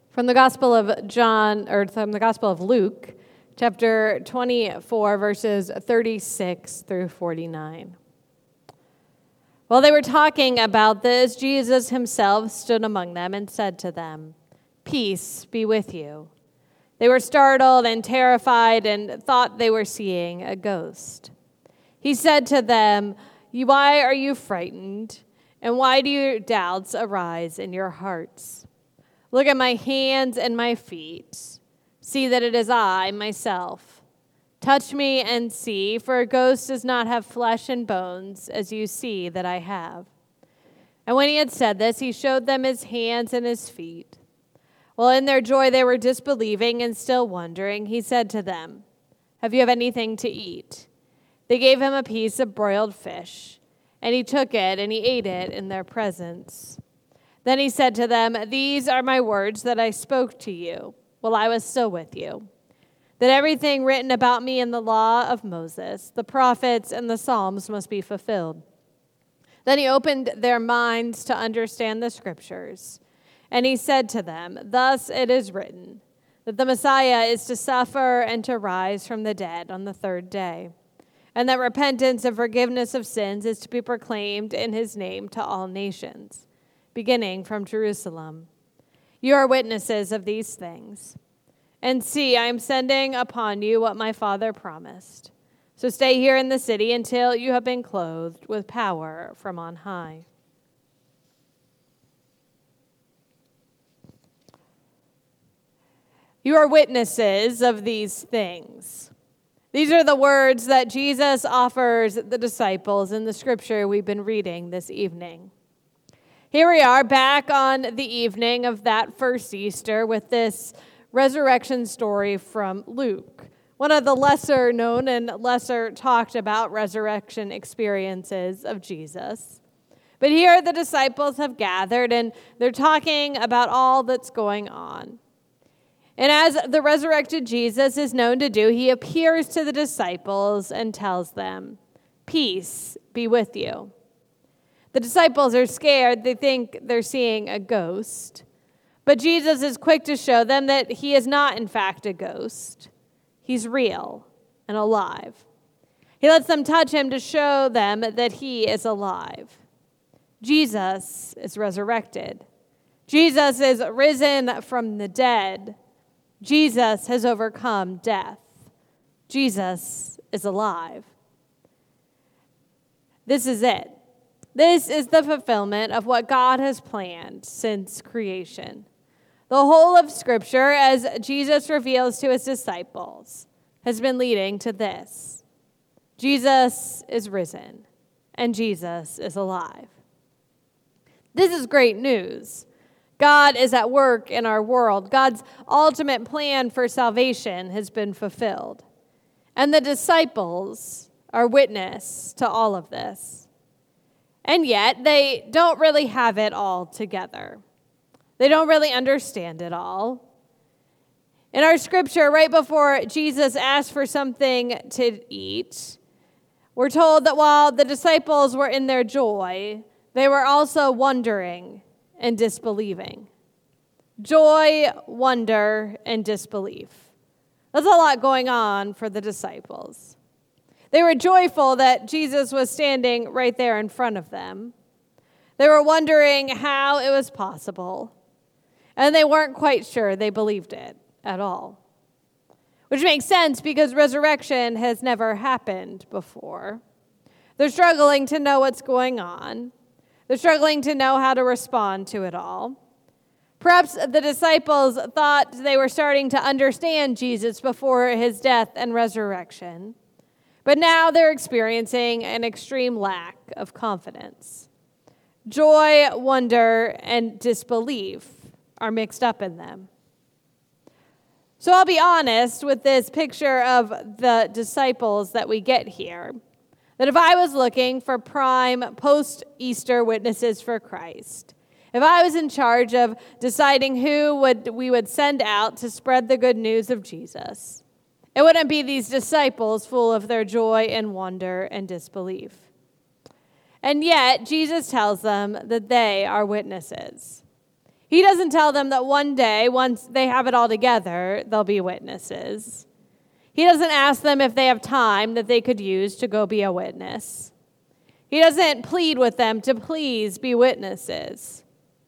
From the Gospel of John, or from the Gospel of Luke, chapter 24, verses 36 through 49. While they were talking about this, Jesus himself stood among them and said to them, "Peace be with you." They were startled and terrified and thought they were seeing a ghost. He said to them, "Why are you frightened? And why do your doubts arise in your hearts? Look at my hands and my feet. See that it is I, myself. Touch me and see, for a ghost does not have flesh and bones, as you see that I have." And when he had said this, he showed them his hands and his feet. While in their joy they were disbelieving and still wondering, he said to them, "Have you anything to eat?" They gave him a piece of broiled fish, and he took it and he ate it in their presence. Then he said to them, "These are my words that I spoke to you while I was still with you, that everything written about me in the law of Moses, the prophets, and the Psalms must be fulfilled." Then he opened their minds to understand the scriptures, and he said to them, "Thus it is written, that the Messiah is to suffer and to rise from the dead on the third day, and that repentance and forgiveness of sins is to be proclaimed in his name to all nations, beginning from Jerusalem. You are witnesses of these things. And see, I am sending upon you what my Father promised. So stay here in the city until you have been clothed with power from on high." You are witnesses of these things. These are the words that Jesus offers the disciples in the scripture we've been reading this evening. Here we are back on the evening of that first Easter with this resurrection story from Luke, one of the lesser known and lesser talked about resurrection experiences of Jesus. But here the disciples have gathered and they're talking about all that's going on. And as the resurrected Jesus is known to do, he appears to the disciples and tells them, "Peace be with you." The disciples are scared. They think they're seeing a ghost. But Jesus is quick to show them that he is not, in fact, a ghost. He's real and alive. He lets them touch him to show them that he is alive. Jesus is resurrected. Jesus is risen from the dead. Jesus has overcome death. Jesus is alive. This is it. This is the fulfillment of what God has planned since creation. The whole of Scripture, as Jesus reveals to his disciples, has been leading to this. Jesus is risen, and Jesus is alive. This is great news. God is at work in our world. God's ultimate plan for salvation has been fulfilled. And the disciples are witness to all of this. And yet, they don't really have it all together. They don't really understand it all. In our scripture, right before Jesus asked for something to eat, we're told that while the disciples were in their joy, they were also wondering and disbelieving. Joy, wonder, and disbelief. That's a lot going on for the disciples. They were joyful that Jesus was standing right there in front of them. They were wondering how it was possible, and they weren't quite sure they believed it at all. Which makes sense because resurrection has never happened before. They're struggling to know what's going on. They're struggling to know how to respond to it all. Perhaps the disciples thought they were starting to understand Jesus before his death and resurrection. But now they're experiencing an extreme lack of confidence. Joy, wonder, and disbelief are mixed up in them. So I'll be honest with this picture of the disciples that we get here, that if I was looking for prime post-Easter witnesses for Christ, if I was in charge of deciding who we would send out to spread the good news of Jesus, it wouldn't be these disciples full of their joy and wonder and disbelief. And yet, Jesus tells them that they are witnesses. He doesn't tell them that one day, once they have it all together, they'll be witnesses. He doesn't ask them if they have time that they could use to go be a witness. He doesn't plead with them to please be witnesses.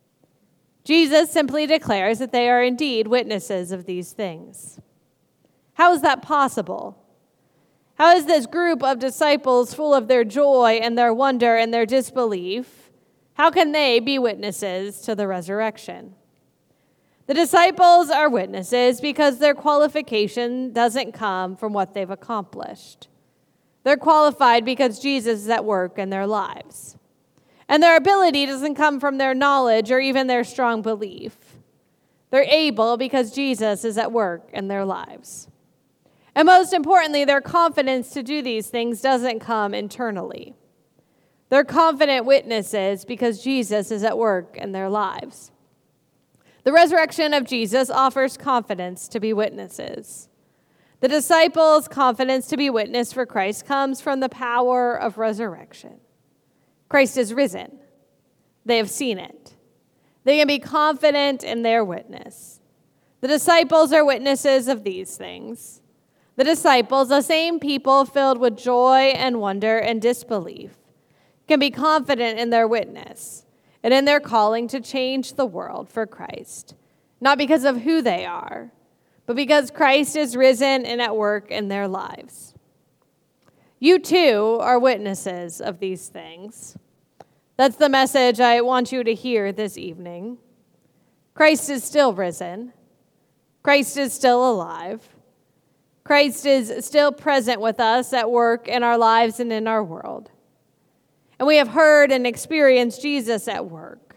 Jesus simply declares that they are indeed witnesses of these things. How is that possible? How is this group of disciples full of their joy and their wonder and their disbelief? How can they be witnesses to the resurrection? The disciples are witnesses because their qualification doesn't come from what they've accomplished. They're qualified because Jesus is at work in their lives. And their ability doesn't come from their knowledge or even their strong belief. They're able because Jesus is at work in their lives. And most importantly, their confidence to do these things doesn't come internally. They're confident witnesses because Jesus is at work in their lives. The resurrection of Jesus offers confidence to be witnesses. The disciples' confidence to be witness for Christ comes from the power of resurrection. Christ is risen. They have seen it. They can be confident in their witness. The disciples are witnesses of these things. The disciples, the same people filled with joy and wonder and disbelief, can be confident in their witness and in their calling to change the world for Christ, not because of who they are, but because Christ is risen and at work in their lives. You too are witnesses of these things. That's the message I want you to hear this evening. Christ is still risen. Christ is still alive. Christ is still present with us at work in our lives and in our world. And we have heard and experienced Jesus at work.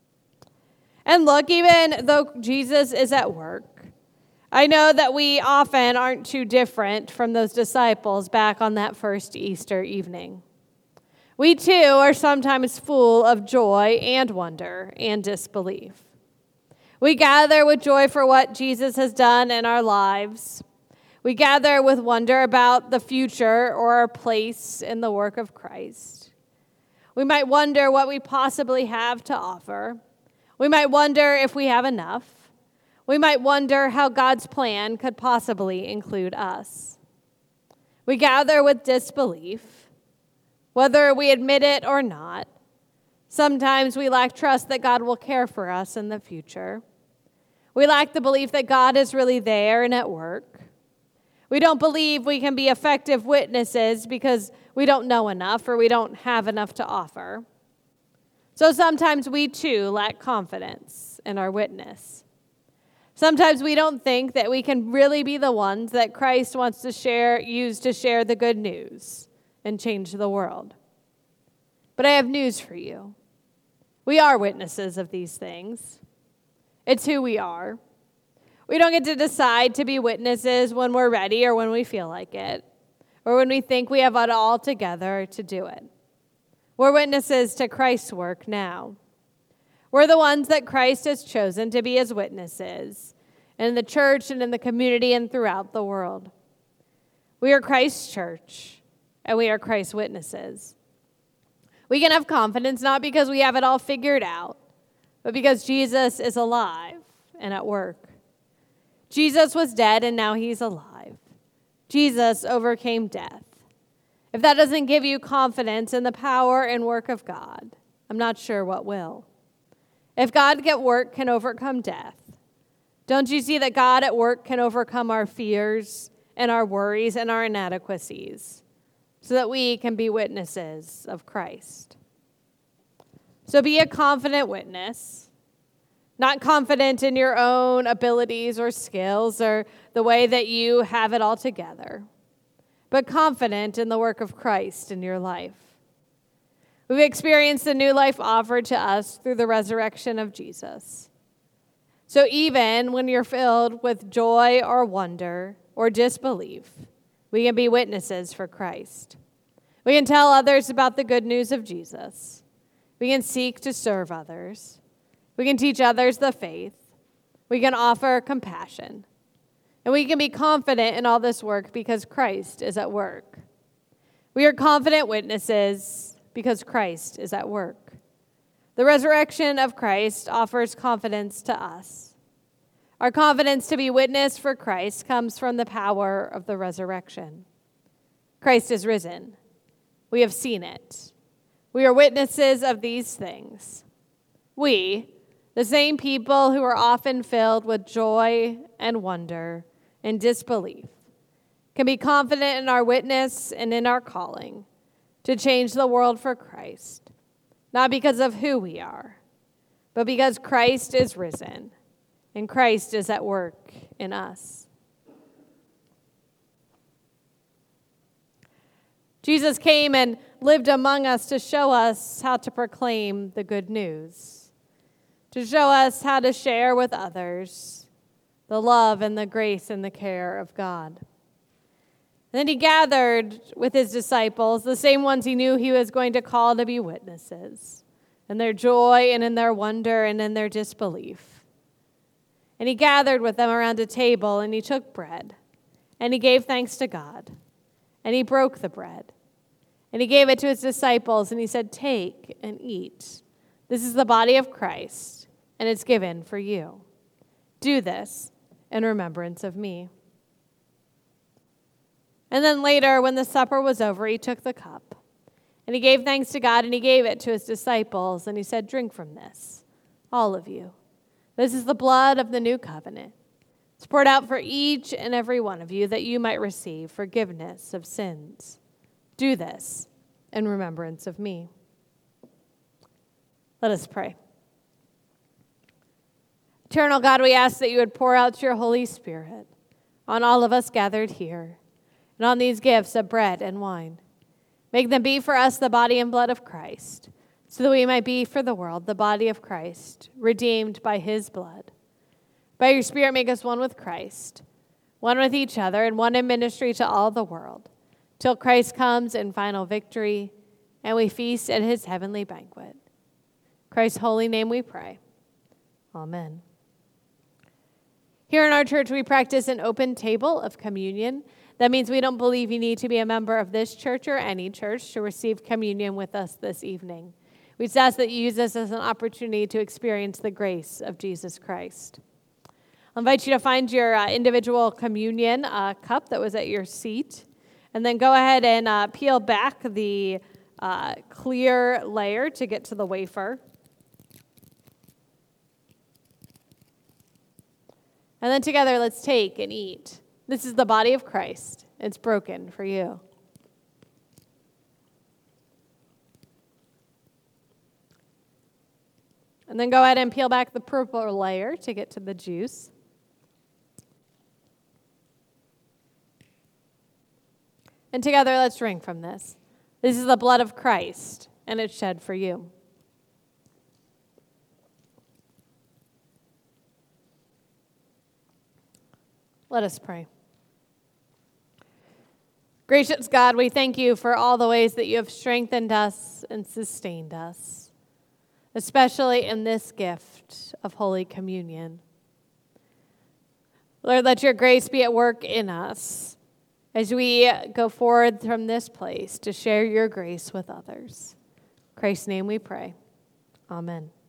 And look, even though Jesus is at work, I know that we often aren't too different from those disciples back on that first Easter evening. We too are sometimes full of joy and wonder and disbelief. We gather with joy for what Jesus has done in our lives. We gather with wonder about the future or our place in the work of Christ. We might wonder what we possibly have to offer. We might wonder if we have enough. We might wonder how God's plan could possibly include us. We gather with disbelief, whether we admit it or not. Sometimes we lack trust that God will care for us in the future. We lack the belief that God is really there and at work. We don't believe we can be effective witnesses because we don't know enough or we don't have enough to offer. So sometimes we too lack confidence in our witness. Sometimes we don't think that we can really be the ones that Christ wants to use to share the good news and change the world. But I have news for you. We are witnesses of these things. It's who we are. We don't get to decide to be witnesses when we're ready or when we feel like it, or when we think we have it all together to do it. We're witnesses to Christ's work now. We're the ones that Christ has chosen to be his witnesses in the church and in the community and throughout the world. We are Christ's church, and we are Christ's witnesses. We can have confidence not because we have it all figured out, but because Jesus is alive and at work. Jesus was dead, and now he's alive. Jesus overcame death. If that doesn't give you confidence in the power and work of God, I'm not sure what will. If God at work can overcome death, don't you see that God at work can overcome our fears and our worries and our inadequacies so that we can be witnesses of Christ? So be a confident witness. Not confident in your own abilities or skills or the way that you have it all together, but confident in the work of Christ in your life. We've experienced the new life offered to us through the resurrection of Jesus. So even when you're filled with joy or wonder or disbelief, we can be witnesses for Christ. We can tell others about the good news of Jesus. We can seek to serve others. We can teach others the faith. We can offer compassion. And we can be confident in all this work because Christ is at work. We are confident witnesses because Christ is at work. The resurrection of Christ offers confidence to us. Our confidence to be witness for Christ comes from the power of the resurrection. Christ is risen. We have seen it. We are witnesses of these things. We, the same people who are often filled with joy and wonder and disbelief, can be confident in our witness and in our calling to change the world for Christ, not because of who we are, but because Christ is risen and Christ is at work in us. Jesus came and lived among us to show us how to proclaim the good news, to show us how to share with others the love and the grace and the care of God. And then he gathered with his disciples, the same ones he knew he was going to call to be witnesses, in their joy and in their wonder and in their disbelief. And he gathered with them around a table, and he took bread, and he gave thanks to God, and he broke the bread, and he gave it to his disciples, and he said, "Take and eat. This is the body of Christ, and it's given for you. Do this in remembrance of me." And then later, when the supper was over, he took the cup, and he gave thanks to God, and he gave it to his disciples, and he said, "Drink from this, all of you. This is the blood of the new covenant. It's poured out for each and every one of you, that you might receive forgiveness of sins. Do this in remembrance of me." Let us pray. Eternal God, we ask that you would pour out your Holy Spirit on all of us gathered here, and on these gifts of bread and wine. Make them be for us the body and blood of Christ, so that we might be for the world the body of Christ, redeemed by his blood. By your Spirit, make us one with Christ, one with each other, and one in ministry to all the world, till Christ comes in final victory, and we feast at his heavenly banquet. In Christ's holy name we pray. Amen. Here in our church, we practice an open table of communion. That means we don't believe you need to be a member of this church or any church to receive communion with us this evening. We just ask that you use this as an opportunity to experience the grace of Jesus Christ. I invite you to find your individual communion cup that was at your seat, and then go ahead and peel back the clear layer to get to the wafer. And then together, let's take and eat. This is the body of Christ. It's broken for you. And then go ahead and peel back the purple layer to get to the juice. And together, let's drink from this. This is the blood of Christ, and it's shed for you. Let us pray. Gracious God, we thank you for all the ways that you have strengthened us and sustained us, especially in this gift of Holy Communion. Lord, let your grace be at work in us as we go forward from this place to share your grace with others. In Christ's name we pray. Amen.